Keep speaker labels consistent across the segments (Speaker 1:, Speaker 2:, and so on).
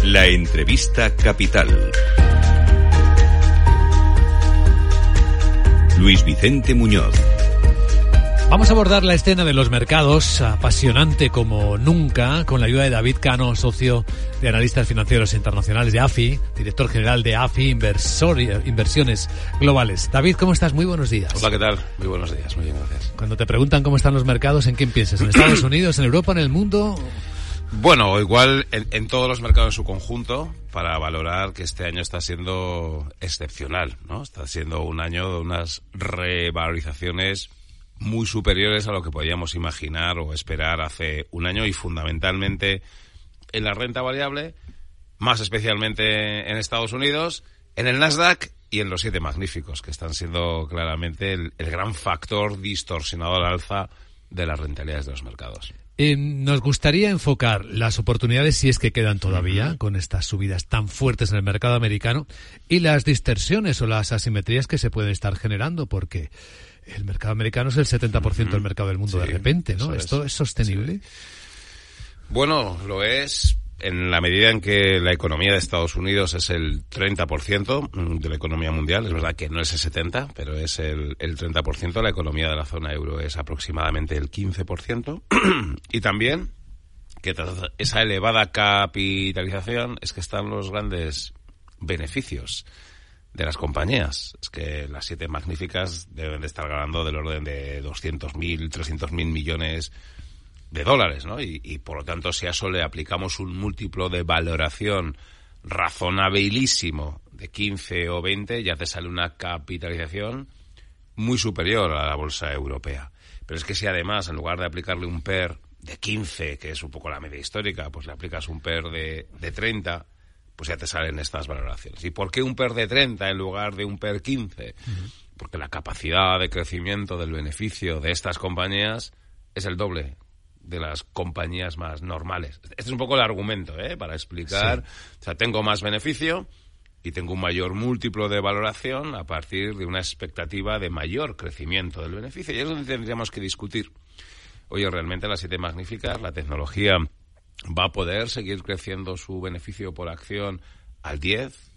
Speaker 1: La entrevista capital. Luis Vicente Muñoz.
Speaker 2: Vamos a abordar la escena de los mercados, apasionante como nunca, con la ayuda de David Cano, socio de Analistas Financieros Internacionales de AFI, director general de AFI Inversiones Globales. David, ¿cómo estás? Muy buenos días.
Speaker 3: Hola, ¿qué tal? Muy buenos días, muy bien, gracias.
Speaker 2: Cuando te preguntan cómo están los mercados, ¿en quién piensas? ¿En Estados Unidos, en Europa, en el mundo?
Speaker 3: Bueno, igual en todos los mercados en su conjunto, para valorar que este año está siendo excepcional, ¿no? Está siendo un año de unas revalorizaciones muy superiores a lo que podíamos imaginar o esperar hace un año, y fundamentalmente en la renta variable, más especialmente en Estados Unidos, en el Nasdaq y en los 7 magníficos, que están siendo claramente el gran factor distorsionador al alza de las rentabilidades de los mercados.
Speaker 2: Nos gustaría enfocar las oportunidades, si es que quedan todavía, con estas subidas tan fuertes en el mercado americano, y las distorsiones o las asimetrías que se pueden estar generando, porque el mercado americano es el 70% del mercado del mundo, sí, de repente, ¿no? ¿Esto es sostenible?
Speaker 3: Sí. Bueno, lo es en la medida en que la economía de Estados Unidos es el 30% de la economía mundial. Es verdad que no es el 70%, pero es el 30%. La economía de la zona euro es aproximadamente el 15%. Y también que tras esa elevada capitalización es que están los grandes beneficios de las compañías. Es que las 7 magníficas deben de estar ganando del orden de 200.000, 300.000 millones de dólares, ¿no? Y por lo tanto, si a eso le aplicamos un múltiplo de valoración razonabilísimo de 15 o 20, ya te sale una capitalización muy superior a la bolsa europea. Pero es que si además, en lugar de aplicarle un PER de 15, que es un poco la media histórica, pues le aplicas un PER de 30, pues ya te salen estas valoraciones. ¿Y por qué un PER de 30 en lugar de un PER 15? Porque la capacidad de crecimiento del beneficio de estas compañías es el doble de las compañías más normales. Este es un poco el argumento, para explicar. Sí. O sea, tengo más beneficio y tengo un mayor múltiplo de valoración a partir de una expectativa de mayor crecimiento del beneficio. Y es donde tendríamos que discutir. Oye, realmente las 7 magníficas, la tecnología va a poder seguir creciendo su beneficio por acción al 10,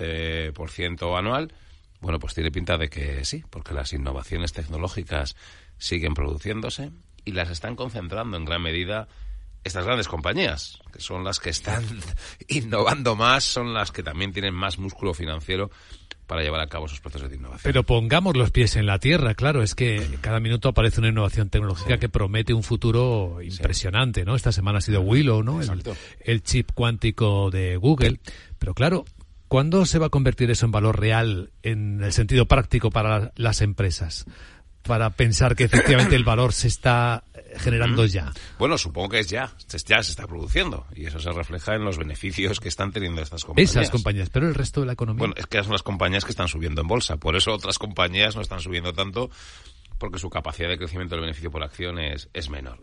Speaker 3: 15% anual. Bueno, pues tiene pinta de que sí, porque las innovaciones tecnológicas siguen produciéndose y las están concentrando en gran medida estas grandes compañías, que son las que están innovando más, son las que también tienen más músculo financiero para llevar a cabo sus procesos de innovación.
Speaker 2: Pero pongamos los pies en la tierra, claro, es que cada minuto aparece una innovación tecnológica que promete un futuro impresionante, ¿no? Esta semana ha sido Willow, ¿no? El chip cuántico de Google. Pero claro, ¿cuándo se va a convertir eso en valor real en el sentido práctico para las empresas? Para pensar que efectivamente el valor se está generando ya.
Speaker 3: Bueno, supongo que ya se está produciendo, y eso se refleja en los beneficios que están teniendo estas compañías.
Speaker 2: Esas compañías, pero el resto de la economía.
Speaker 3: Bueno, es que son las compañías que están subiendo en bolsa, por eso otras compañías no están subiendo tanto, porque su capacidad de crecimiento del beneficio por acción es menor.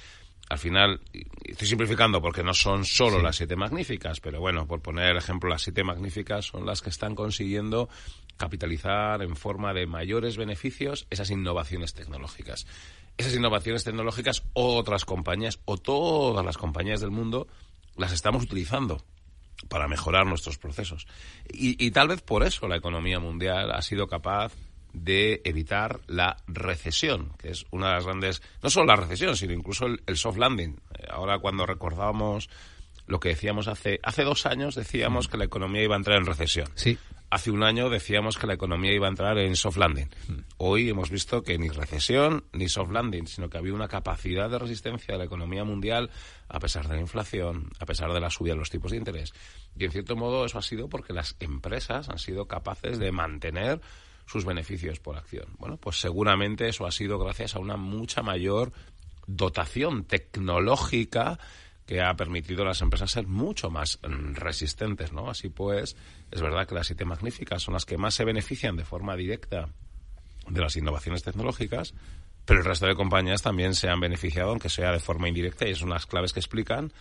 Speaker 3: Al final, estoy simplificando porque no son solo las 7 magníficas, pero bueno, por poner el ejemplo, las 7 magníficas son las que están consiguiendo capitalizar en forma de mayores beneficios esas innovaciones tecnológicas. Esas innovaciones tecnológicas, otras compañías o todas las compañías del mundo las estamos utilizando para mejorar nuestros procesos. Y tal vez por eso la economía mundial ha sido capaz de evitar la recesión, que es una de las grandes, no solo la recesión, sino incluso el soft landing. Ahora, cuando recordábamos lo que decíamos hace 2 años, decíamos que la economía iba a entrar en recesión.
Speaker 2: Sí.
Speaker 3: Hace un año decíamos que la economía iba a entrar en soft landing. Hoy hemos visto que ni recesión ni soft landing, sino que había una capacidad de resistencia de la economía mundial a pesar de la inflación, a pesar de la subida de los tipos de interés. Y en cierto modo eso ha sido porque las empresas han sido capaces de mantener sus beneficios por acción. Bueno, pues seguramente eso ha sido gracias a una mucha mayor dotación tecnológica que ha permitido a las empresas ser mucho más resistentes, ¿no? Así pues, es verdad que las 7 magníficas son las que más se benefician de forma directa de las innovaciones tecnológicas, pero el resto de compañías también se han beneficiado, aunque sea de forma indirecta, y es unas claves que explican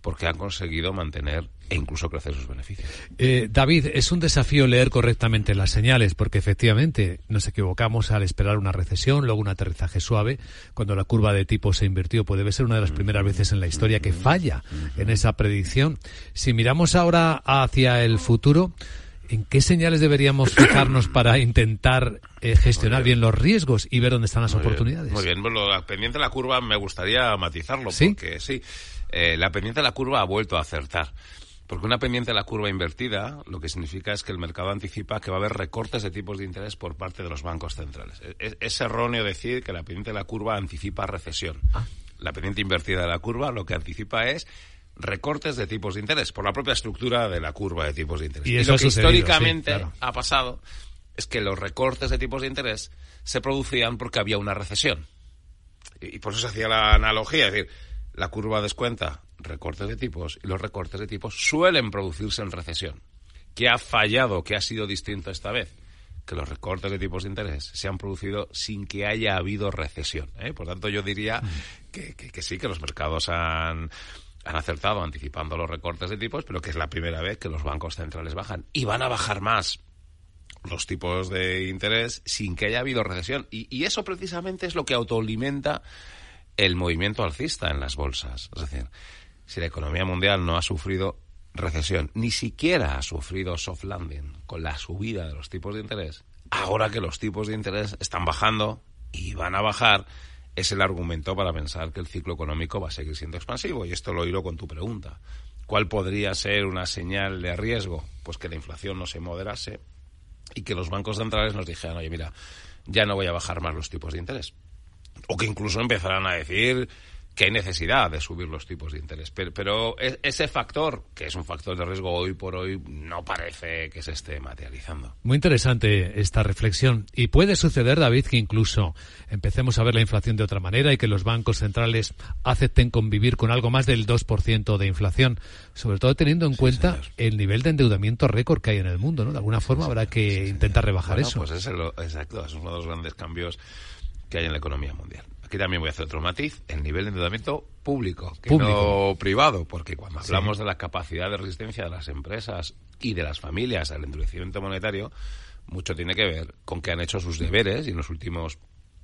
Speaker 3: porque han conseguido mantener e incluso crecer sus beneficios.
Speaker 2: David, es un desafío leer correctamente las señales, porque efectivamente nos equivocamos al esperar una recesión, luego un aterrizaje suave. Cuando la curva de tipos se invirtió, pues debe ser una de las primeras veces en la historia que falla en esa predicción. Si miramos ahora hacia el futuro, ¿en qué señales deberíamos fijarnos para intentar gestionar bien los riesgos y ver dónde están las oportunidades?
Speaker 3: Muy bien, bueno, la pendiente de la curva me gustaría matizarlo,
Speaker 2: ¿Sí?
Speaker 3: Porque sí, la pendiente de la curva ha vuelto a acertar. Porque una pendiente de la curva invertida lo que significa es que el mercado anticipa que va a haber recortes de tipos de interés por parte de los bancos centrales. Es erróneo decir que la pendiente de la curva anticipa recesión. La pendiente invertida de la curva lo que anticipa es recortes de tipos de interés por la propia estructura de la curva de tipos de interés.
Speaker 2: Y eso
Speaker 3: lo que históricamente
Speaker 2: sí, claro,
Speaker 3: ha pasado es que los recortes de tipos de interés se producían porque había una recesión. Y por eso se hacía la analogía, es decir, la curva descuenta recortes de tipos y los recortes de tipos suelen producirse en recesión. ¿Qué ha fallado? ¿Qué ha sido distinto esta vez? Que los recortes de tipos de interés se han producido sin que haya habido recesión, ¿eh? Por tanto, yo diría que sí, que los mercados han acertado anticipando los recortes de tipos, pero que es la primera vez que los bancos centrales bajan. Y van a bajar más los tipos de interés sin que haya habido recesión. Y eso precisamente es lo que autoalimenta el movimiento alcista en las bolsas. Es decir, si la economía mundial no ha sufrido recesión, ni siquiera ha sufrido soft landing con la subida de los tipos de interés, ahora que los tipos de interés están bajando y van a bajar, es el argumento para pensar que el ciclo económico va a seguir siendo expansivo. Y esto lo hilo con tu pregunta. ¿Cuál podría ser una señal de riesgo? Pues que la inflación no se moderase y que los bancos centrales nos dijeran, oye, mira, ya no voy a bajar más los tipos de interés. O que incluso empezaran a decir que hay necesidad de subir los tipos de interés. Pero ese factor, que es un factor de riesgo hoy por hoy, no parece que se esté materializando.
Speaker 2: Muy interesante esta reflexión. Y puede suceder, David, que incluso empecemos a ver la inflación de otra manera y que los bancos centrales acepten convivir con algo más del 2% de inflación, sobre todo teniendo en cuenta el nivel de endeudamiento récord que hay en el mundo, ¿no? De alguna forma habrá que intentar rebajar eso.
Speaker 3: Pues exacto, es uno de los grandes cambios que hay en la economía mundial. Aquí también voy a hacer otro matiz, el nivel de endeudamiento público, no privado, porque cuando hablamos de la capacidad de resistencia de las empresas y de las familias al endurecimiento monetario, mucho tiene que ver con que han hecho sus deberes y en los últimos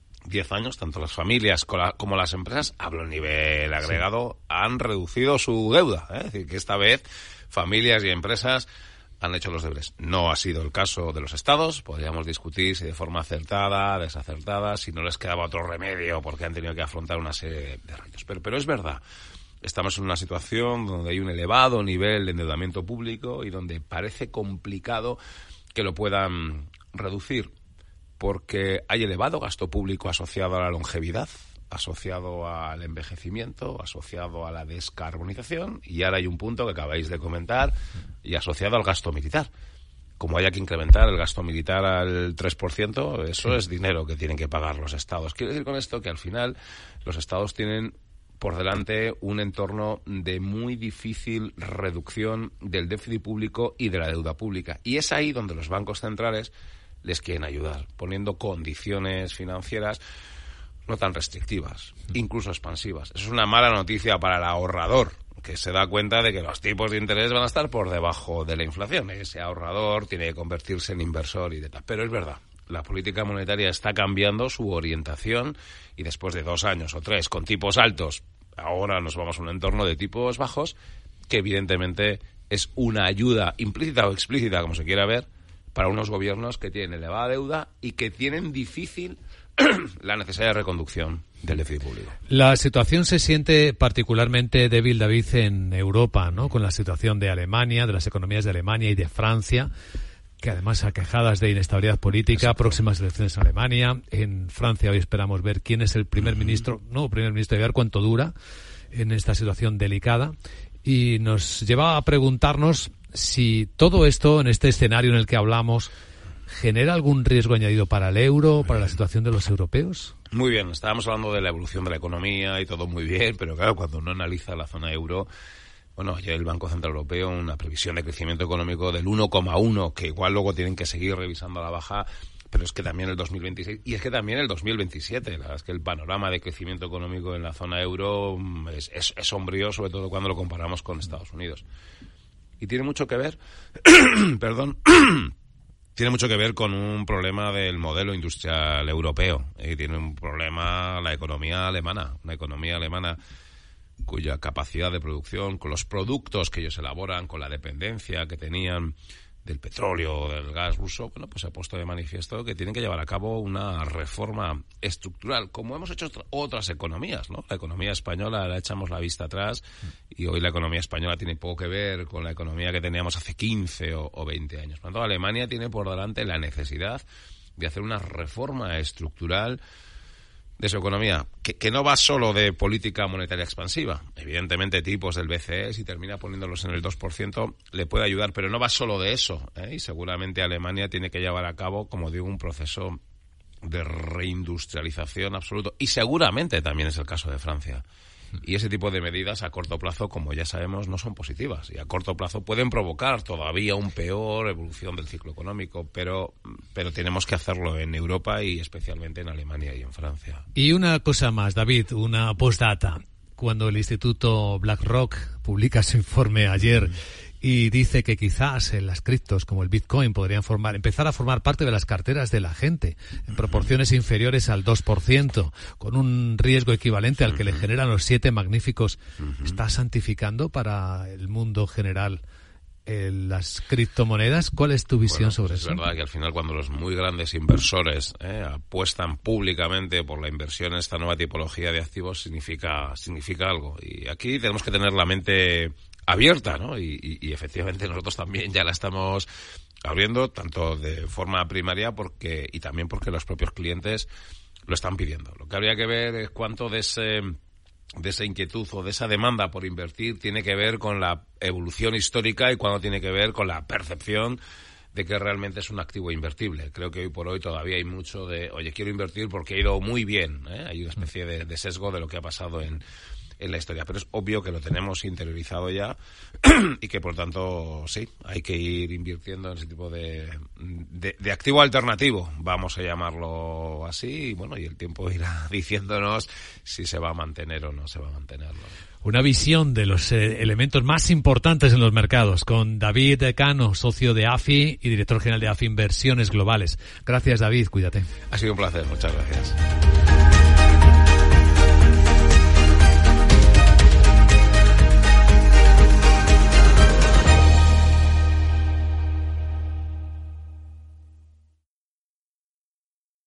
Speaker 3: 10 años, tanto las familias como las empresas, hablo a nivel agregado, han reducido su deuda. Es decir, que esta vez familias y empresas han hecho los deberes. No ha sido el caso de los estados. Podríamos discutir si de forma acertada, desacertada, si no les quedaba otro remedio porque han tenido que afrontar una serie de retos. Pero es verdad, estamos en una situación donde hay un elevado nivel de endeudamiento público y donde parece complicado que lo puedan reducir porque hay elevado gasto público asociado a la longevidad, asociado al envejecimiento, asociado a la descarbonización, y ahora hay un punto que acabáis de comentar, y asociado al gasto militar. Como haya que incrementar el gasto militar al 3%, eso es dinero que tienen que pagar los estados. Quiero decir con esto que al final los estados tienen por delante un entorno de muy difícil reducción del déficit público y de la deuda pública. Y es ahí donde los bancos centrales les quieren ayudar, poniendo condiciones financieras no tan restrictivas, incluso expansivas. Eso es una mala noticia para el ahorrador, que se da cuenta de que los tipos de interés van a estar por debajo de la inflación. Ese ahorrador tiene que convertirse en inversor y de tal. Pero es verdad, la política monetaria está cambiando su orientación y después de 2 años o 3 con tipos altos, ahora nos vamos a un entorno de tipos bajos, que evidentemente es una ayuda implícita o explícita, como se quiera ver, para unos gobiernos que tienen elevada deuda y que tienen difícil la necesidad de reconducción del déficit público.
Speaker 2: La situación se siente particularmente débil, David, en Europa, ¿no? Con la situación de Alemania, de las economías de Alemania y de Francia, que además aquejadas de inestabilidad política, exacto, próximas elecciones en Alemania. En Francia hoy esperamos ver quién es el primer ministro, y ver cuánto dura en esta situación delicada. Y nos lleva a preguntarnos si todo esto, en este escenario en el que hablamos, ¿genera algún riesgo añadido para el euro, para la situación de los europeos?
Speaker 3: Muy bien, estábamos hablando de la evolución de la economía y todo muy bien, pero claro, cuando uno analiza la zona euro, bueno, ya el Banco Central Europeo una previsión de crecimiento económico del 1,1, que igual luego tienen que seguir revisando a la baja, pero es que también el 2026 y es que también el 2027. La verdad es que el panorama de crecimiento económico en la zona euro es sombrío, sobre todo cuando lo comparamos con Estados Unidos. Y tiene mucho que ver, perdón, tiene mucho que ver con un problema del modelo industrial europeo. Y tiene un problema la economía alemana, una economía alemana cuya capacidad de producción, con los productos que ellos elaboran, con la dependencia que tenían del petróleo o del gas ruso, bueno, pues se ha puesto de manifiesto que tienen que llevar a cabo una reforma estructural, como hemos hecho otras economías, ¿no? La economía española, la echamos la vista atrás y hoy la economía española tiene poco que ver con la economía que teníamos hace 15 o 20 años. Por lo tanto, Alemania tiene por delante la necesidad de hacer una reforma estructural de su economía, que no va solo de política monetaria expansiva. Evidentemente, tipos del BCE, si termina poniéndolos en el 2%, le puede ayudar, pero no va solo de eso, ¿eh? Y seguramente Alemania tiene que llevar a cabo, como digo, un proceso de reindustrialización absoluto. Y seguramente también es el caso de Francia. Y ese tipo de medidas a corto plazo, como ya sabemos, no son positivas. Y a corto plazo pueden provocar todavía un peor evolución del ciclo económico, pero tenemos que hacerlo en Europa y especialmente en Alemania y en Francia.
Speaker 2: Y una cosa más, David, una postdata. Cuando el Instituto BlackRock publica su informe ayer y dice que quizás las criptos como el Bitcoin podrían empezar a formar parte de las carteras de la gente en proporciones inferiores al 2%, con un riesgo equivalente al que le generan los 7 magníficos, ¿está santificando para el mundo general las criptomonedas? ¿Cuál es tu visión sobre eso?
Speaker 3: Es verdad que al final cuando los muy grandes inversores apuestan públicamente por la inversión en esta nueva tipología de activos, significa algo. Y aquí tenemos que tener la mente abierta, ¿no? Y efectivamente nosotros también ya la estamos abriendo, tanto de forma primaria y también porque los propios clientes lo están pidiendo. Lo que habría que ver es cuánto de esa inquietud o de esa demanda por invertir tiene que ver con la evolución histórica y cuándo tiene que ver con la percepción de que realmente es un activo invertible. Creo que hoy por hoy todavía hay mucho de, oye, quiero invertir porque ha ido muy bien, ¿eh? Hay una especie de sesgo de lo que ha pasado en la historia, pero es obvio que lo tenemos interiorizado ya y que por tanto sí, hay que ir invirtiendo en ese tipo de activo alternativo, vamos a llamarlo así, y bueno, y el tiempo irá diciéndonos si se va a mantener o no se va a mantener, ¿no?
Speaker 2: Una visión de los elementos más importantes en los mercados con David Cano, socio de AFI y director general de AFI Inversiones Globales. Gracias, David, cuídate.
Speaker 3: Ha sido un placer, muchas gracias.